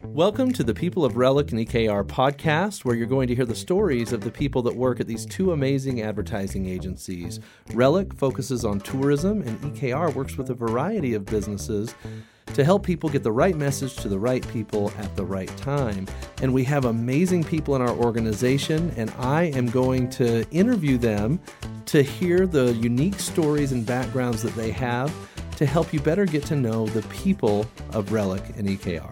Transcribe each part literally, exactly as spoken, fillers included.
Welcome to the People of Relic and E K R podcast, where you're going to hear the stories of the people that work at these two amazing advertising agencies. Relic focuses on tourism, and E K R works with a variety of businesses to help people get the right message to the right people at the right time. And we have amazing people in our organization, and I am going to interview them to hear the unique stories and backgrounds that they have to help you better get to know the people of Relic and E K R.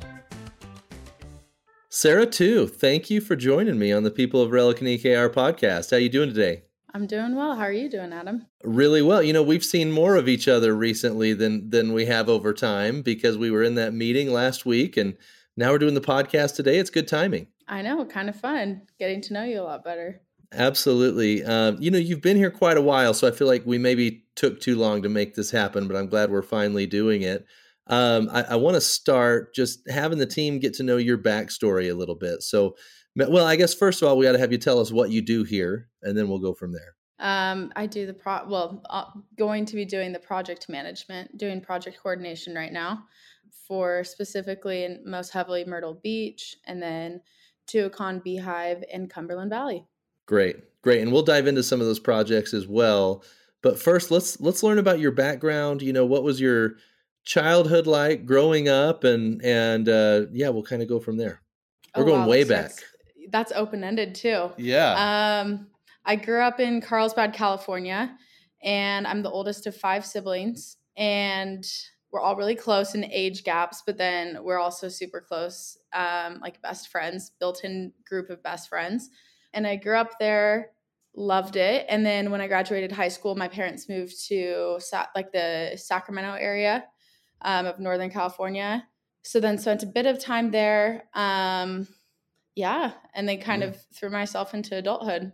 Sarah, too, thank you for joining me on the People of Relic and E K R podcast. How are you doing today? I'm doing well. How are you doing, Adam? Really well. You know, we've seen more of each other recently than than we have over time because we were in that meeting last week, and now we're doing the podcast today. It's good timing. I know, kind of fun getting to know you a lot better. Absolutely. Um, you know, you've been here quite a while, so I feel like we maybe took too long to make this happen, but I'm glad we're finally doing it. Um, I, I want to start just having the team get to know your backstory a little bit. So, well, I guess first of all, we got to have you tell us what you do here, and then we'll go from there. Um, I do the pro. Well, uh, going to be doing the project management, doing project coordination right now for specifically and most heavily Myrtle Beach, and then Tuacahn Beehive and Cumberland Valley. Great, great, and we'll dive into some of those projects as well. But first, let's let's learn about your background. You know, what was your childhood like growing up, and and uh, yeah, we'll kind of go from there. We're oh, going wow, way that's, back. That's open-ended too. Yeah. Um, I grew up in Carlsbad, California, and I'm the oldest of five siblings, and we're all really close in age gaps, but then we're also super close, um, like best friends, built-in group of best friends. And I grew up there, loved it. And then when I graduated high school, my parents moved to Sa- like the Sacramento area um, of Northern California. So then spent a bit of time there. Um, yeah. And then kind yeah. of threw myself into adulthood.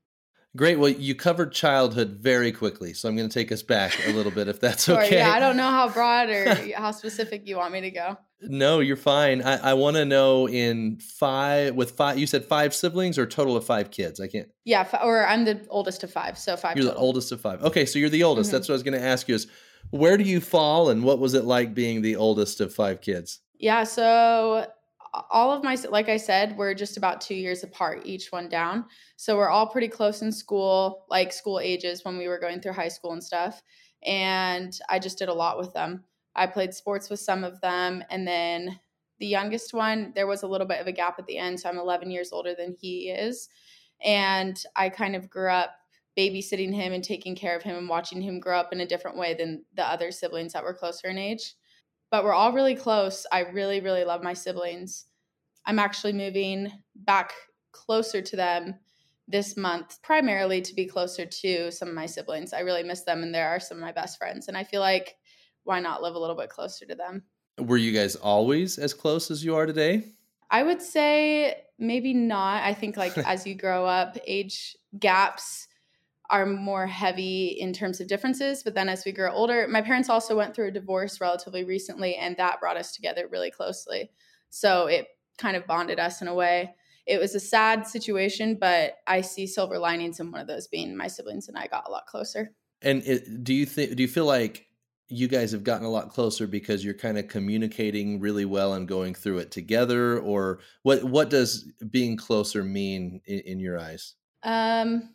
Great. Well, you covered childhood very quickly, so I'm going to take us back a little bit, if that's Sorry, okay. Yeah, I don't know how broad or how specific you want me to go. No, you're fine. I, I want to know in five, with five, you said five siblings or total of five kids? I can't. Yeah, or I'm the oldest of five, so five You're total. the oldest of five. Okay, so you're the oldest. Mm-hmm. That's what I was going to ask you is, where do you fall, and what was it like being the oldest of five kids? Yeah, so all of my, like I said, we're just about two years apart, each one down. So we're all pretty close in school, like school ages when we were going through high school and stuff. And I just did a lot with them. I played sports with some of them. And then the youngest one, there was a little bit of a gap at the end. So I'm eleven years older than he is. And I kind of grew up babysitting him and taking care of him and watching him grow up in a different way than the other siblings that were closer in age. But we're all really close. I really, really love my siblings. I'm actually moving back closer to them this month, primarily to be closer to some of my siblings. I really miss them, and they are some of my best friends. And I feel like, why not live a little bit closer to them? Were you guys always as close as you are today? I would say maybe not. I think like as you grow up, age gaps are more heavy in terms of differences. But then as we grow older, my parents also went through a divorce relatively recently, and that brought us together really closely. So it kind of bonded us in a way. It was a sad situation, but I see silver linings in one of those being my siblings and I got a lot closer. And it, do you think, do you feel like you guys have gotten a lot closer because you're kind of communicating really well and going through it together? Or what, what does being closer mean in, in your eyes? Um,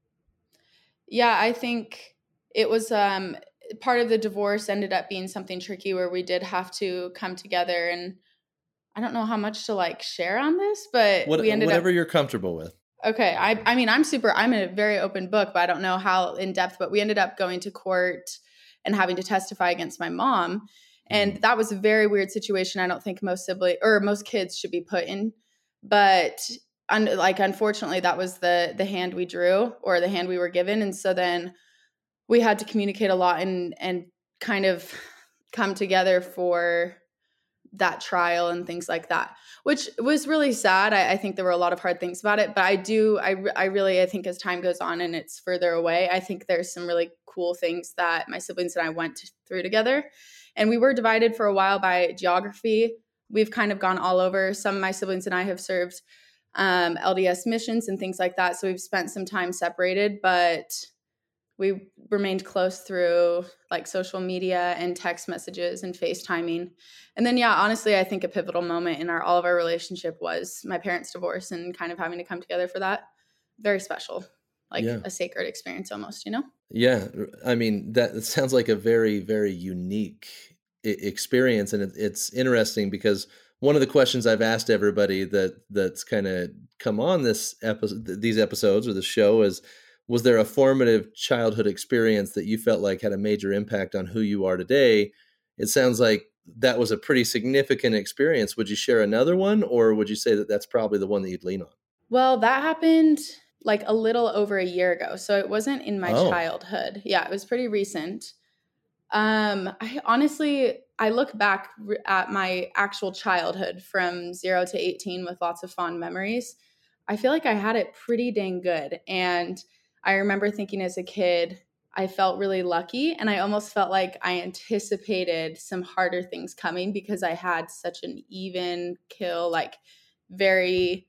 yeah, I think it was, um, part of the divorce ended up being something tricky where we did have to come together, and I don't know how much to like share on this, but what, we ended whatever up, you're comfortable with. Okay. I, I mean, I'm super, I'm a very open book, but I don't know how in depth, but we ended up going to court and having to testify against my mom. And that was a very weird situation. I don't think most sibling or most kids should be put in, but un, like, unfortunately that was the, the hand we drew or the hand we were given. And so then we had to communicate a lot and, and kind of come together for that trial and things like that, which was really sad. I, I think there were a lot of hard things about it, but I do, I, I really, I think as time goes on and it's further away, I think there's some really cool things that my siblings and I went through together. And we were divided for a while by geography. We've kind of gone all over. Some of my siblings and I have served um, L D S missions and things like that. So we've spent some time separated, but we remained close through like social media and text messages and FaceTiming. And then, yeah, honestly, I think a pivotal moment in our all of our relationship was my parents' divorce and kind of having to come together for that. Very special, like Yeah. a sacred experience almost, you know? Yeah. I mean, that, that sounds like a very, very unique I- experience. And it, it's interesting because one of the questions I've asked everybody that that's kind of come on this episode, these episodes or the show is, was there a formative childhood experience that you felt like had a major impact on who you are today? It sounds like that was a pretty significant experience. Would you share another one, or would you say that that's probably the one that you'd lean on? Well, that happened like a little over a year ago. So it wasn't in my Oh, childhood. Yeah, it was pretty recent. Um, I honestly, I look back r- at my actual childhood from zero to eighteen with lots of fond memories. I feel like I had it pretty dang good. And I remember thinking as a kid, I felt really lucky. And I almost felt like I anticipated some harder things coming because I had such an even kill, like very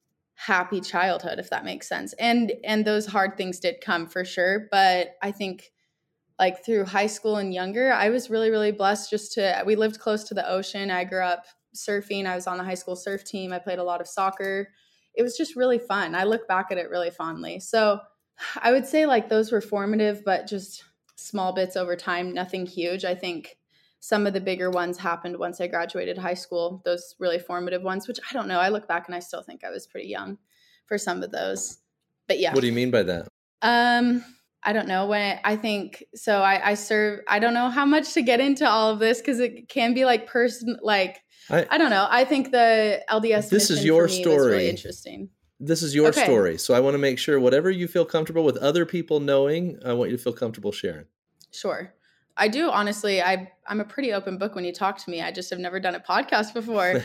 happy childhood, if that makes sense. And and those hard things did come for sure. But I think like through high school and younger, I was really, really blessed just to, we lived close to the ocean. I grew up surfing. I was on the high school surf team. I played a lot of soccer. It was just really fun. I look back at it really fondly. So I would say like those were formative, but just small bits over time, nothing huge. I think some of the bigger ones happened once I graduated high school, those really formative ones, which I don't know. I look back and I still think I was pretty young for some of those. But yeah. what do you mean by that? Um, I don't know when I think so. I, I serve. I don't know how much to get into all of this because it can be like person. Like I, I don't know. I think the L D S this is mission your for me was really story. interesting. This is your Okay. story. So I want to make sure whatever you feel comfortable with other people knowing, I want you to feel comfortable sharing. Sure. I do honestly. I I'm a pretty open book when you talk to me. I just have never done a podcast before.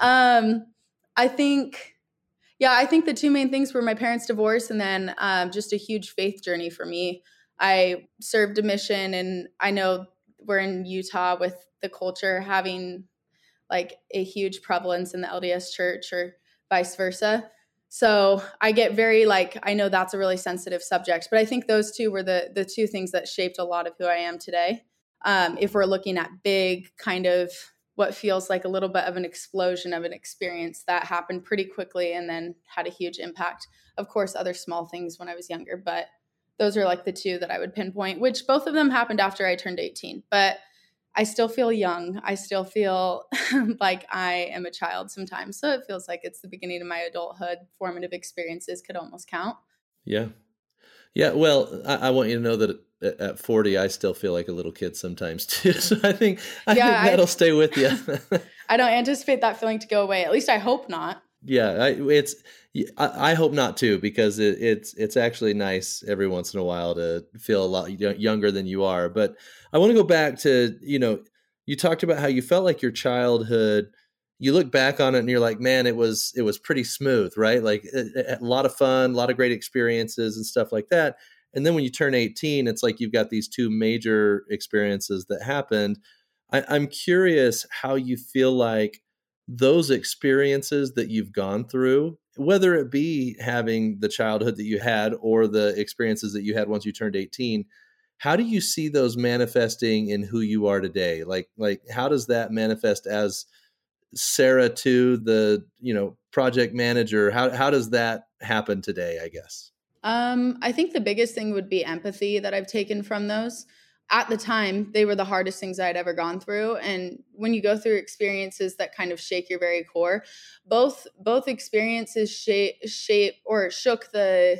um, I think. Yeah, I think the two main things were my parents' divorce and then um, just a huge faith journey for me. I served a mission, and I know we're in Utah with the culture having like a huge prevalence in the L D S church or vice versa. So I get very like, I know that's a really sensitive subject, but I think those two were the the two things that shaped a lot of who I am today. Um, if we're looking at big kind of what feels like a little bit of an explosion of an experience that happened pretty quickly and then had a huge impact. Of course, other small things when I was younger, but those are like the two that I would pinpoint, which both of them happened after I turned eighteen. But I still feel young. I still feel like I am a child sometimes. So it feels like it's the beginning of my adulthood. Formative experiences could almost count. Yeah. Yeah. Well, I, I want you to know that at, at forty, I still feel like a little kid sometimes too. So I think, I Yeah, think that'll I- stay with you. I don't anticipate that feeling to go away. At least I hope not. Yeah, I, it's. I, I hope not too, because it, it's it's actually nice every once in a while to feel a lot y- younger than you are. But I want to go back to, you know, you talked about how you felt like your childhood. You look back on it and you're like, man, it was it was pretty smooth, right? Like a, a lot of fun, a lot of great experiences and stuff like that. And then when you turn eighteen, it's like you've got these two major experiences that happened. I, I'm curious how you feel like those experiences that you've gone through, whether it be having the childhood that you had or the experiences that you had once you turned eighteen, how do you see those manifesting in who you are today? Like, like how does that manifest as Sarah to the, you know, project manager? How, how does that happen today, I guess? Um, I think the biggest thing would be empathy that I've taken from those. At the time, they were the hardest things I'd ever gone through. And when you go through experiences that kind of shake your very core, both both experiences shape shape or shook the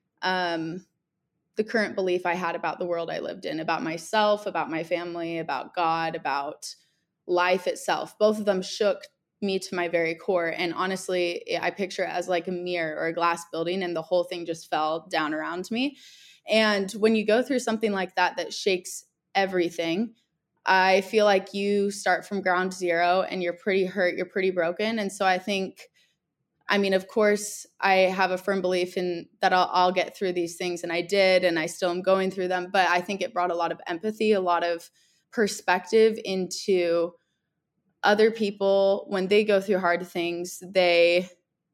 um the current belief I had about the world I lived in, about myself, about my family, about God, about life itself. Both of them shook me to my very core. And honestly, I picture it as like a mirror or a glass building, and the whole thing just fell down around me. And when you go through something like that, that shakes everything, I feel like you start from ground zero and you're pretty hurt, you're pretty broken. And so I think, I mean, of course, I have a firm belief in that I'll, I'll get through these things, and I did, and I still am going through them. But I think it brought a lot of empathy, a lot of perspective into other people when they go through hard things. They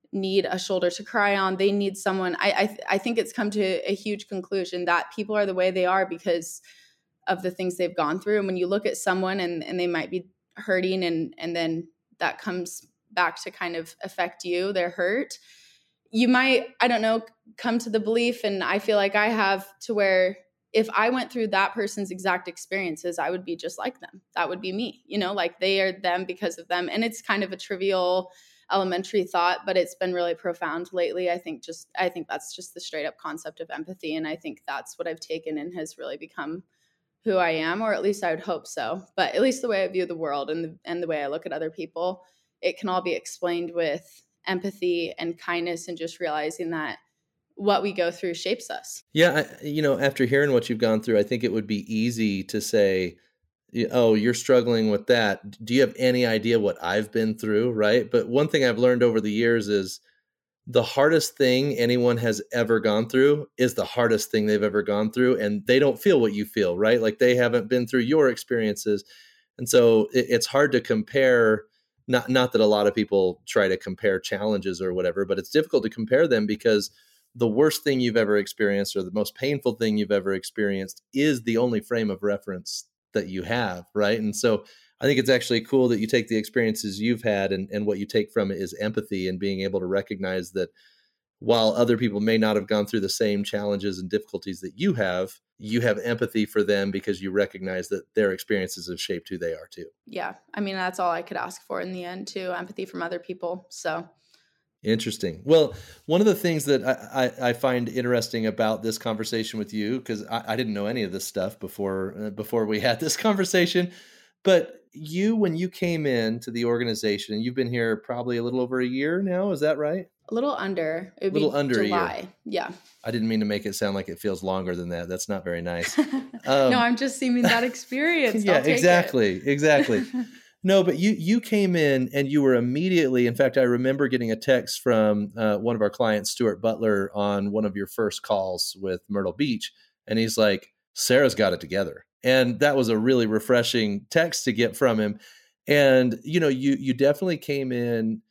need a shoulder to cry on. They need someone. I I, th- I think it's come to a huge conclusion that people are the way they are because of the things they've gone through. And when you look at someone and, and they might be hurting and, and then that comes back to kind of affect you, they're hurt, you might, I don't know, come to the belief, and I feel like I have, to where if I went through that person's exact experiences, I would be just like them. That would be me, you know, like they are them because of them. And it's kind of a trivial elementary thought, but it's been really profound lately. I think just, I think that's just the straight up concept of empathy. And I think that's what I've taken and has really become who I am, or at least I would hope so. But at least the way I view the world and the, and the way I look at other people, it can all be explained with empathy and kindness and just realizing that what we go through shapes us. Yeah. I, you know, after hearing what you've gone through, I think it would be easy to say, oh, you're struggling with that. Do you have any idea what I've been through? Right. But one thing I've learned over the years is the hardest thing anyone has ever gone through is the hardest thing they've ever gone through. And they don't feel what you feel, right? Like they haven't been through your experiences. And so it, it's hard to compare. Not, not that a lot of people try to compare challenges or whatever, but it's difficult to compare them because the worst thing you've ever experienced or the most painful thing you've ever experienced is the only frame of reference that you have, right? And so I think it's actually cool that you take the experiences you've had and, and what you take from it is empathy and being able to recognize that while other people may not have gone through the same challenges and difficulties that you have, you have empathy for them because you recognize that their experiences have shaped who they are too. Yeah. I mean, that's all I could ask for in the end too, empathy from other people. So interesting. Well, one of the things that I, I, I find interesting about this conversation with you, because I, I didn't know any of this stuff before uh, before we had this conversation, but you, when you came into the organization, and you've been here probably a little over a year now, is that right? A little under. It would a little be under July. a year. Yeah. I didn't mean to make it sound like it feels longer than that. That's not very nice. Um, no, I'm just seeing that experience. yeah, exactly. Exactly. No, but you you came in and you were immediately, in fact, I remember getting a text from uh, one of our clients, Stuart Butler, on one of your first calls with Myrtle Beach. And he's like, Sarah's got it together. And that was a really refreshing text to get from him. And, you know, you you definitely came in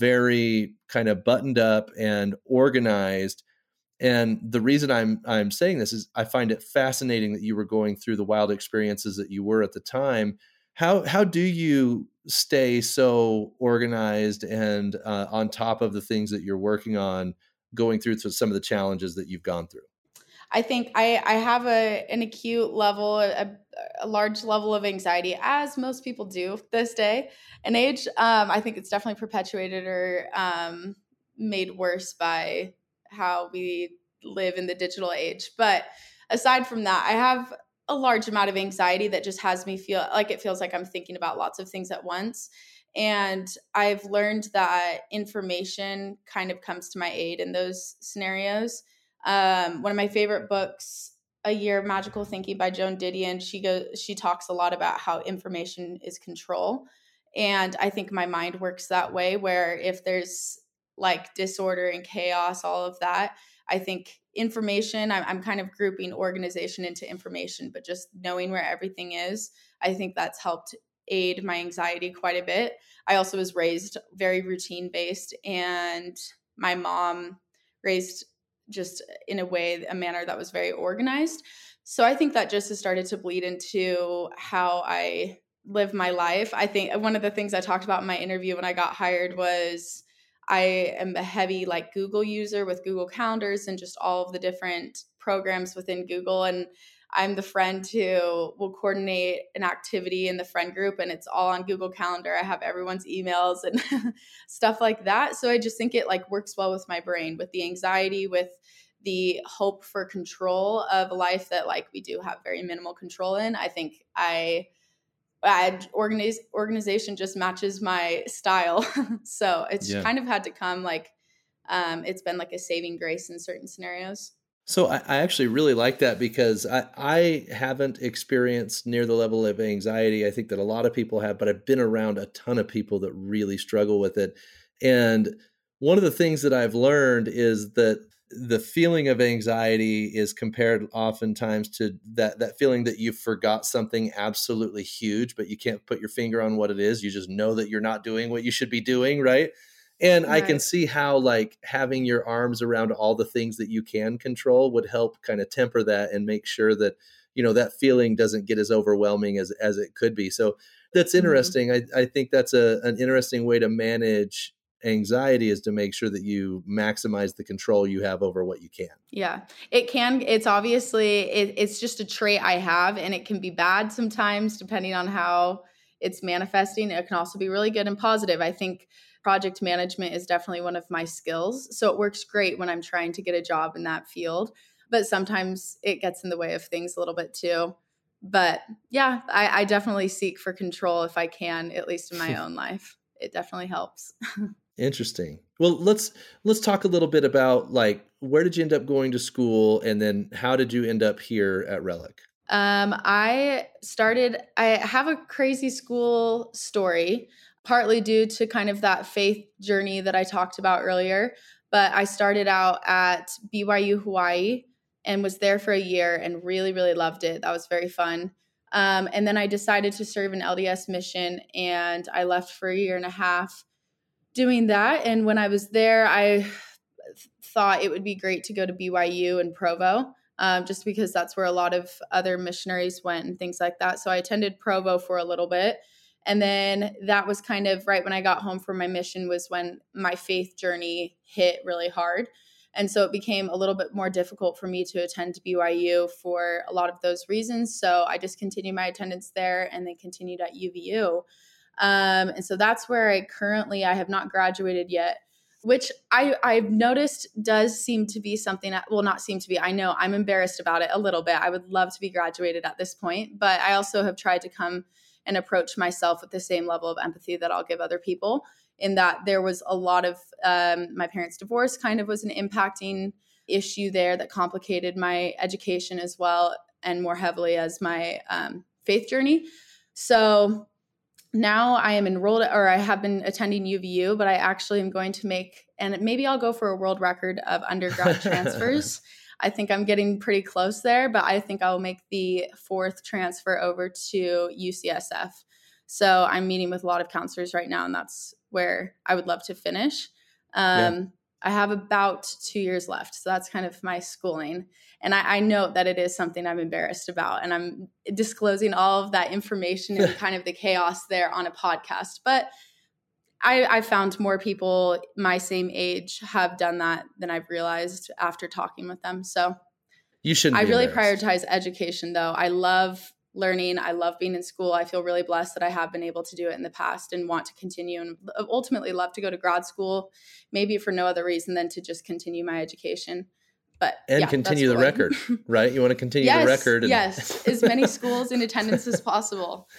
very kind of buttoned up and organized. And the reason I'm I'm saying this is I find it fascinating that you were going through the wild experiences that you were at the time. How how do you stay so organized and uh, on top of the things that you're working on, going through some of the challenges that you've gone through? I think I, I have a an acute level, a, a large level of anxiety, as most people do this day and age. Um, I think it's definitely perpetuated or um, made worse by how we live in the digital age. But aside from that, I have a large amount of anxiety that just has me feel like it feels like I'm thinking about lots of things at once. And I've learned that information kind of comes to my aid in those scenarios. Um, one of my favorite books, A Year of Magical Thinking by Joan Didion, she goes, she talks a lot about how information is control. And I think my mind works that way, where if there's like disorder and chaos, all of that, I think information, I'm, I'm kind of grouping organization into information, but just knowing where everything is, I think that's helped aid my anxiety quite a bit. I also was raised very routine based, and my mom raised just in a way, a manner that was very organized. So I think that just has started to bleed into how I live my life. I think one of the things I talked about in my interview when I got hired was I am a heavy like Google user with Google Calendars and just all of the different programs within Google. And I'm the friend who will coordinate an activity in the friend group, and it's all on Google Calendar. I have everyone's emails and stuff like that. So I just think it like works well with my brain, with the anxiety, with the hope for control of a life that like we do have very minimal control in. I think I I organize, organization just matches my style. So it's yeah. kind of had to come like, um, it's been like a saving grace in certain scenarios. So I, I actually really like that because I, I haven't experienced near the level of anxiety I think that a lot of people have, but I've been around a ton of people that really struggle with it. And one of the things that I've learned is that the feeling of anxiety is compared oftentimes to that that feeling that you forgot something absolutely huge, but you can't put your finger on what it is. You just know that you're not doing what you should be doing, right? And I can Right. see how like having your arms around all the things that you can control would help kind of temper that and make sure that, you know, that feeling doesn't get as overwhelming as, as it could be. So that's Mhm. interesting. I, I think that's a, an interesting way to manage anxiety, is to make sure that you maximize the control you have over what you can. Yeah, it can. It's obviously, it, it's just a trait I have, and it can be bad sometimes depending on how it's manifesting. It can also be really good and positive. I think project management is definitely one of my skills. So it works great when I'm trying to get a job in that field, but sometimes it gets in the way of things a little bit too. But yeah, I, I definitely seek for control if I can, at least in my own life. It definitely helps. Interesting. Well, let's let's talk a little bit about like, where did you end up going to school, and then how did you end up here at Relic? Um, I started, I have a crazy school story, partly due to kind of that faith journey that I talked about earlier. But I started out at B Y U Hawaii and was there for a year and really, really loved it. That was very fun. Um, and then I decided to serve an L D S mission, and I left for a year and a half doing that. And when I was there, I thought it would be great to go to B Y U and Provo, um, just because that's where a lot of other missionaries went and things like that. So I attended Provo for a little bit. And then that was kind of right when I got home from my mission, was when my faith journey hit really hard. And so it became a little bit more difficult for me to attend B Y U for a lot of those reasons. So I just continued my attendance there and then continued at U V U. Um, and so that's where I currently, I have not graduated yet, which I, I've noticed does seem to be something that, well, not seem to be, I know I'm embarrassed about it a little bit. I would love to be graduated at this point, but I also have tried to come and approach myself with the same level of empathy that I'll give other people, in that there was a lot of, um, my parents' divorce kind of was an impacting issue there that complicated my education as well, and more heavily as my um, faith journey. So now I am enrolled, or I have been attending U V U, but I actually am going to make, and maybe I'll go for a world record of undergrad transfers. I think I'm getting pretty close there, but I think I'll make the fourth transfer over to U C S F. So I'm meeting with a lot of counselors right now, and that's where I would love to finish. Um, Yeah. I have about two years left. So that's kind of my schooling. And I, I note that it is something I'm embarrassed about, and I'm disclosing all of that information and kind of the chaos there on a podcast. But I, I found more people my same age have done that than I've realized after talking with them. So You shouldn't I be really embarrassed. prioritize education, though. I love learning. I love being in school. I feel really blessed that I have been able to do it in the past and want to continue, and ultimately love to go to grad school, maybe for no other reason than to just continue my education. But And yeah, that's continue the cool. record, right? You want to continue yes, the record. And... yes, as many schools in attendance as possible.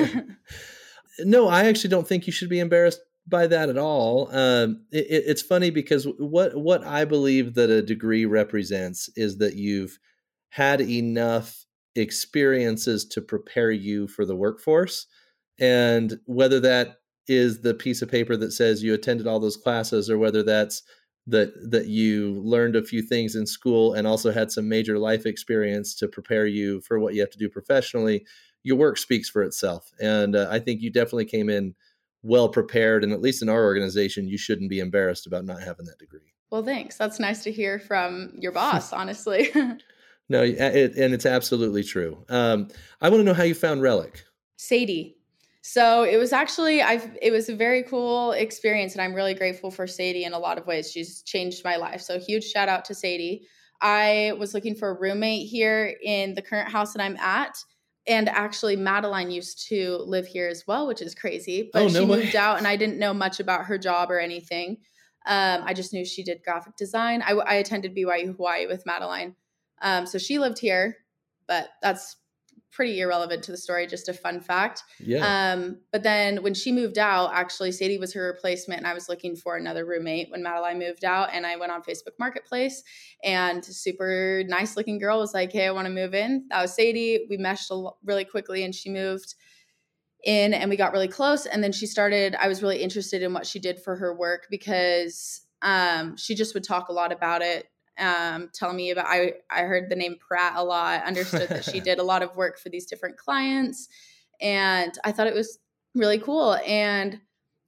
No, I actually don't think you should be embarrassed by that at all. Um, it, it's funny because what what I believe that a degree represents is that you've had enough experiences to prepare you for the workforce. And whether that is the piece of paper that says you attended all those classes, or whether that's that that you learned a few things in school and also had some major life experience to prepare you for what you have to do professionally, your work speaks for itself. And uh, I think you definitely came in well prepared. And at least in our organization, you shouldn't be embarrassed about not having that degree. Well, thanks. That's nice to hear from your boss, honestly. No, it, and it's absolutely true. Um, I want to know how you found Relic. Sadie. So it was actually, I've, it was a very cool experience, and I'm really grateful for Sadie in a lot of ways. She's changed my life. So huge shout out to Sadie. I was looking for a roommate here in the current house that I'm at. And actually, Madeline used to live here as well, which is crazy. But Oh, no she way. moved out, and I didn't know much about her job or anything. Um, I just knew she did graphic design. I, I attended B Y U Hawaii with Madeline. Um, so she lived here, but that's pretty irrelevant to the story, just a fun fact. Yeah. Um, but then when she moved out, actually Sadie was her replacement, and I was looking for another roommate when Madeline moved out, and I went on Facebook Marketplace, and super nice looking girl was like, hey, I want to move in. That was Sadie. We meshed a, really quickly, and she moved in, and we got really close. And then she started, I was really interested in what she did for her work, because um, she just would talk a lot about it. Um, telling me about, I, I heard the name Pratt a lot, understood that she did a lot of work for these different clients. And I thought it was really cool. And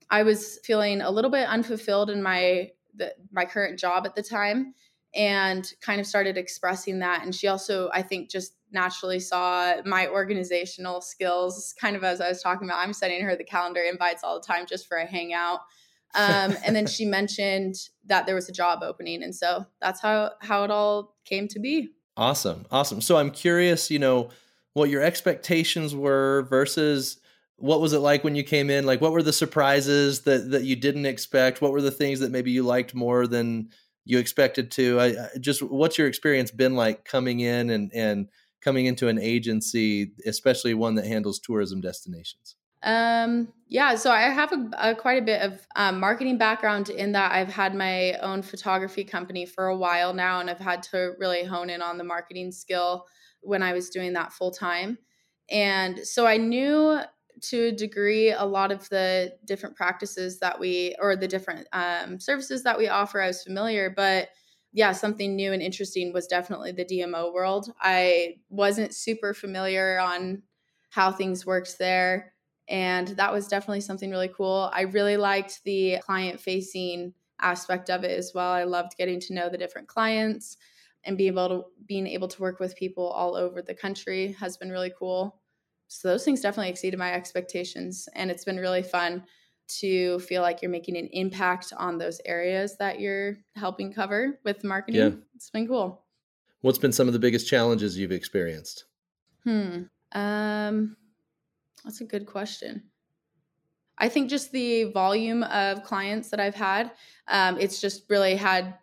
I was feeling a little bit unfulfilled in my the, my current job at the time, and kind of started expressing that. And she also, I think, just naturally saw my organizational skills, kind of as I was talking about. I'm sending her the calendar invites all the time just for a hangout. Um, and then she mentioned that there was a job opening. And so that's how, how it all came to be. Awesome. Awesome. So I'm curious, you know, what your expectations were versus what was it like when you came in? Like, what were the surprises that, that you didn't expect? What were the things that maybe you liked more than you expected to? I, I just, what's your experience been like coming in and, and coming into an agency, especially one that handles tourism destinations? Um, yeah, so I have a, a quite a bit of um, marketing background in that I've had my own photography company for a while now, and I've had to really hone in on the marketing skill when I was doing that full time. And so I knew to a degree a lot of the different practices that we, or the different um, services that we offer. I was familiar, but yeah, something new and interesting was definitely the D M O world. I wasn't super familiar on how things worked there. And that was definitely something really cool. I really liked the client facing aspect of it as well. I loved getting to know the different clients, and being able to being able to work with people all over the country has been really cool. So those things definitely exceeded my expectations, and it's been really fun to feel like you're making an impact on those areas that you're helping cover with marketing. Yeah. It's been cool. What's been some of the biggest challenges you've experienced? Hmm. Um That's a good question. I think just the volume of clients that I've had, um, it's just really had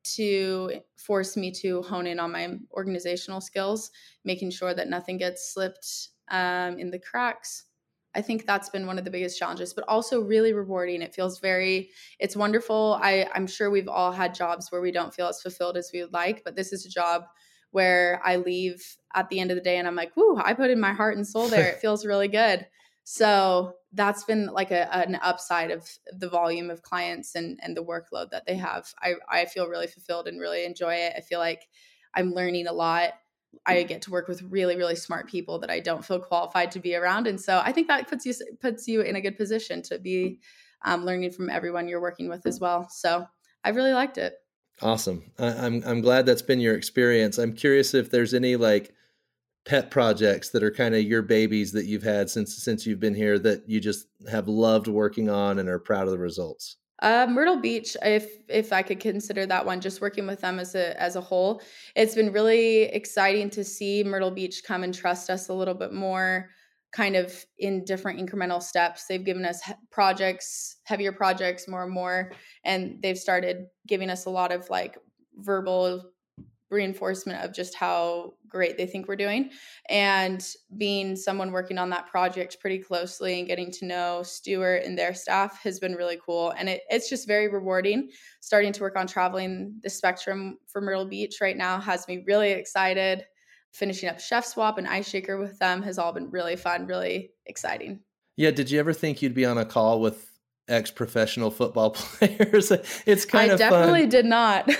to force me to hone in on my organizational skills, making sure that nothing gets slipped um, in the cracks. I think that's been one of the biggest challenges, but also really rewarding. It feels very, it's wonderful. I, I'm sure we've all had jobs where we don't feel as fulfilled as we would like, but this is a job where I leave at the end of the day and I'm like, whoo, I put in my heart and soul there. It feels really good. So that's been like a, an upside of the volume of clients and, and the workload that they have. I, I feel really fulfilled and really enjoy it. I feel like I'm learning a lot. I get to work with really, really smart people that I don't feel qualified to be around. And so I think that puts you, puts you in a good position to be um, learning from everyone you're working with as well. So I really liked it. Awesome. I, I'm, I'm glad that's been your experience. I'm curious if there's any like pet projects that are kind of your babies that you've had since since you've been here that you just have loved working on and are proud of the results? Uh, Myrtle Beach, if if I could consider that one, just working with them as a as a whole, it's been really exciting to see Myrtle Beach come and trust us a little bit more, kind of in different incremental steps. They've given us he- projects, heavier projects, more and more, and they've started giving us a lot of like verbal reinforcement of just how great they think we're doing. And being someone working on that project pretty closely and getting to know Stuart and their staff has been really cool. And it, it's just very rewarding. Starting to work on traveling the spectrum for Myrtle Beach right now has me really excited. Finishing up Chef Swap and Ice Shaker with them has all been really fun, really exciting. Yeah. Did you ever think you'd be on a call with ex-professional football players? It's kind I of definitely fun. did not.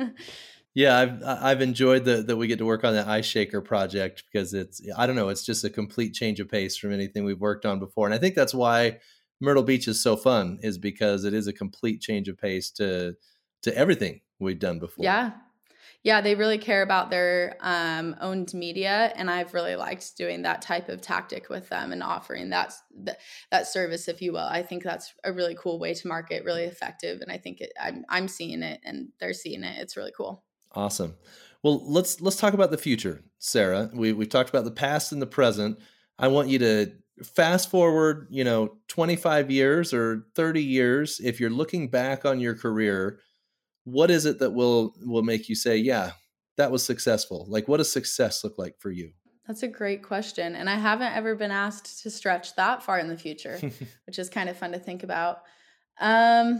Yeah, I've I've enjoyed that that we get to work on that Ice Shaker project because it's, I don't know, it's just a complete change of pace from anything we've worked on before. And I think that's why Myrtle Beach is so fun, is because it is a complete change of pace to to everything we've done before. Yeah. Yeah, they really care about their um, owned media, and I've really liked doing that type of tactic with them and offering that that, that service, if you will. I think that's a really cool way to market, really effective, and I think it, I'm I'm seeing it, and they're seeing it. It's really cool. Awesome. Well, let's let's talk about the future, Sarah. We we've talked about the past and the present. I want you to fast forward, you know, twenty-five years or thirty years. If you're looking back on your career, what is it that will will make you say, yeah, that was successful? Like, what does success look like for you? That's a great question, and I haven't ever been asked to stretch that far in the future, which is kind of fun to think about. Um,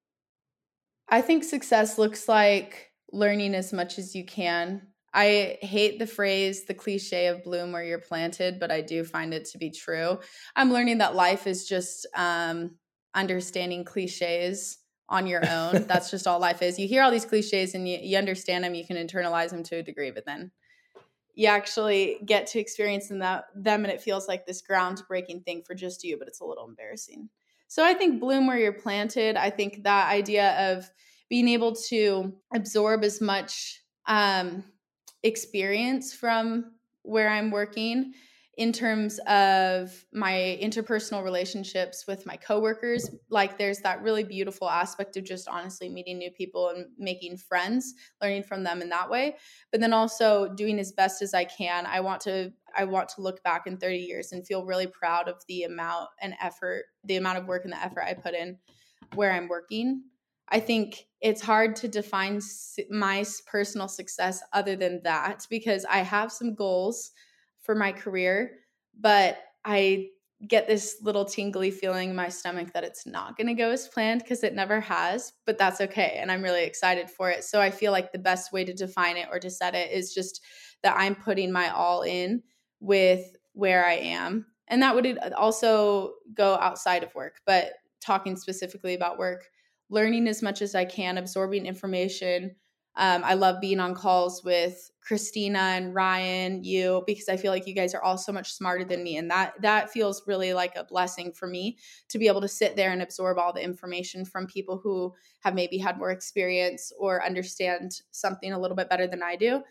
I think success looks like learning as much as you can. I hate the phrase, the cliche of bloom where you're planted, but I do find it to be true. I'm learning that life is just um, understanding cliches on your own. That's just all life is. You hear all these cliches and you, you understand them, you can internalize them to a degree, but then you actually get to experience them, that, them and it feels like this groundbreaking thing for just you, but it's a little embarrassing. So I think bloom where you're planted. I think that idea of being able to absorb as much um, experience from where I'm working in terms of my interpersonal relationships with my coworkers. Like there's that really beautiful aspect of just honestly meeting new people and making friends, learning from them in that way. But then also doing as best as I can. I want to I want to look back in thirty years and feel really proud of the amount and effort, the amount of work and the effort I put in where I'm working. I think it's hard to define my personal success other than that, because I have some goals for my career, but I get this little tingly feeling in my stomach that it's not going to go as planned, because it never has, but that's okay. And I'm really excited for it. So I feel like the best way to define it or to set it is just that I'm putting my all in with where I am. And that would also go outside of work, but talking specifically about work, learning as much as I can, absorbing information. Um, I love being on calls with Christina and Ryan, you, because I feel like you guys are all so much smarter than me. And that that feels really like a blessing for me to be able to sit there and absorb all the information from people who have maybe had more experience or understand something a little bit better than I do.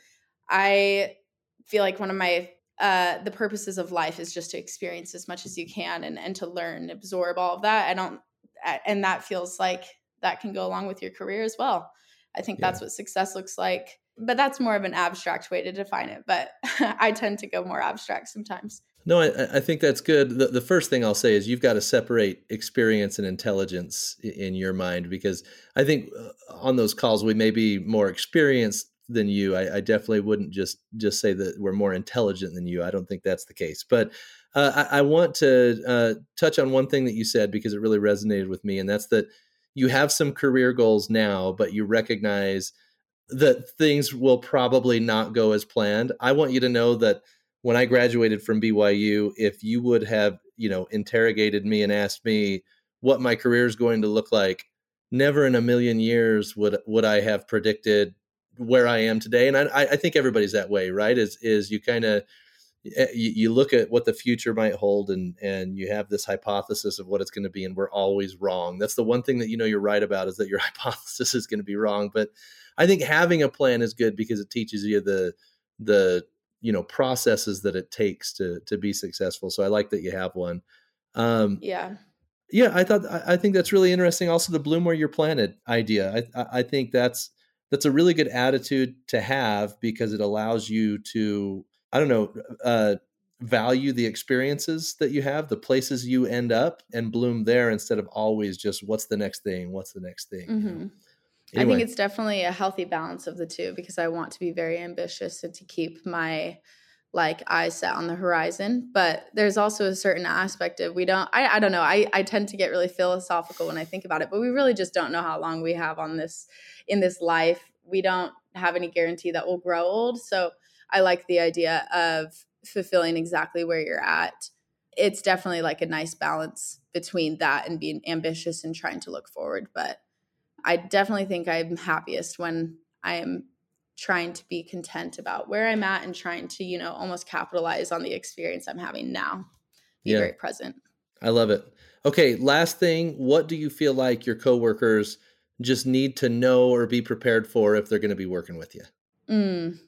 I feel like one of my uh, the purposes of life is just to experience as much as you can and, and to learn, absorb all of that. I don't, and that feels like that can go along with your career as well. I think yeah. That's what success looks like, but that's more of an abstract way to define it. But I tend to go more abstract sometimes. No, I, I think that's good. The, the first thing I'll say is you've got to separate experience and intelligence in your mind, because I think on those calls we may be more experienced than you. I, I definitely wouldn't just just say that we're more intelligent than you. I don't think that's the case. But uh, I, I want to uh, touch on one thing that you said, because it really resonated with me, and that's that you have some career goals now, but you recognize that things will probably not go as planned. I want you to know that when I graduated from B Y U, if you would have, you know, interrogated me and asked me what my career is going to look like, never in a million years would would I have predicted where I am today. And I, I think everybody's that way, right? Is is you kind of you, you look at what the future might hold, and and you have this hypothesis of what it's going to be, and we're always wrong. That's the one thing that you know you're right about, is that your hypothesis is going to be wrong. But I think having a plan is good, because it teaches you the the you know processes that it takes to to be successful. So I like that you have one. Um, yeah. Yeah, I thought I think that's really interesting. Also, the bloom where you're planted idea. I I think that's that's a really good attitude to have, because it allows you to, I don't know, uh, value the experiences that you have, the places you end up, and bloom there, instead of always just what's the next thing, what's the next thing. Mm-hmm. You know? Anyway. I think it's definitely a healthy balance of the two, because I want to be very ambitious and to keep my like eyes set on the horizon. But there's also a certain aspect of, we don't, I, I don't know. I, I tend to get really philosophical when I think about it, but we really just don't know how long we have on this, in this life. We don't have any guarantee that we'll grow old. So I like the idea of fulfilling exactly where you're at. It's definitely like a nice balance between that and being ambitious and trying to look forward. But I definitely think I'm happiest when I am trying to be content about where I'm at and trying to, you know, almost capitalize on the experience I'm having now. Be yeah. very present. I love it. Okay, last thing, what do you feel like your coworkers just need to know or be prepared for if they're going to be working with you? Mm.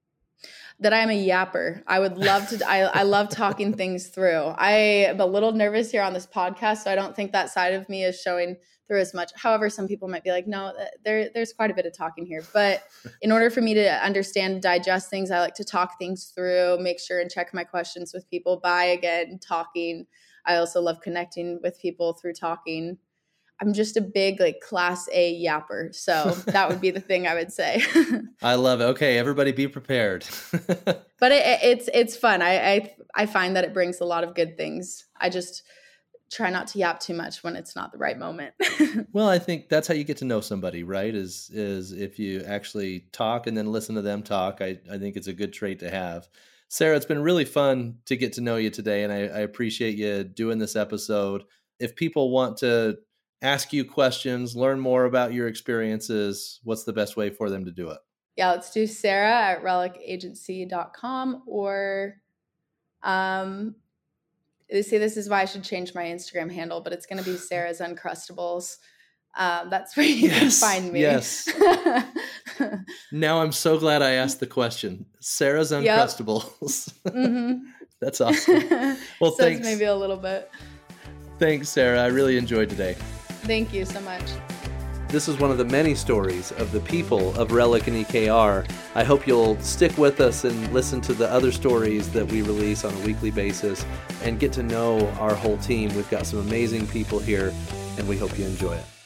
That I'm a yapper. I would love to, I, I love talking things through. I am a little nervous here on this podcast, so I don't think that side of me is showing through as much. However, some people might be like, no, there, there's quite a bit of talking here. But in order for me to understand, digest things, I like to talk things through, make sure and check my questions with people by, again, talking. I also love connecting with people through talking. I'm just a big like class A yapper. So that would be the thing I would say. I love it. Okay. Everybody be prepared. But it, it's, it's fun. I, I, I find that it brings a lot of good things. I just try not to yap too much when it's not the right moment. Well, I think that's how you get to know somebody, right? Is, is if you actually talk and then listen to them talk. I, I think it's a good trait to have. Sarah, it's been really fun to get to know you today. And I, I appreciate you doing this episode. If people want to ask you questions, learn more about your experiences, what's the best way for them to do it? Yeah, let's do Sarah at relic agency dot com, or um, see, this is why I should change my Instagram handle, but it's going to be Sarah's Uncrustables. Um, that's where you yes, can find me. Yes. Now I'm so glad I asked the question. Sarah's Uncrustables. Yep. Mm-hmm. That's awesome. Well, so thanks. Maybe a little bit. Thanks, Sarah. I really enjoyed today. Thank you so much. This is one of the many stories of the people of Relic and E K R. I hope you'll stick with us and listen to the other stories that we release on a weekly basis and get to know our whole team. We've got some amazing people here, and we hope you enjoy it.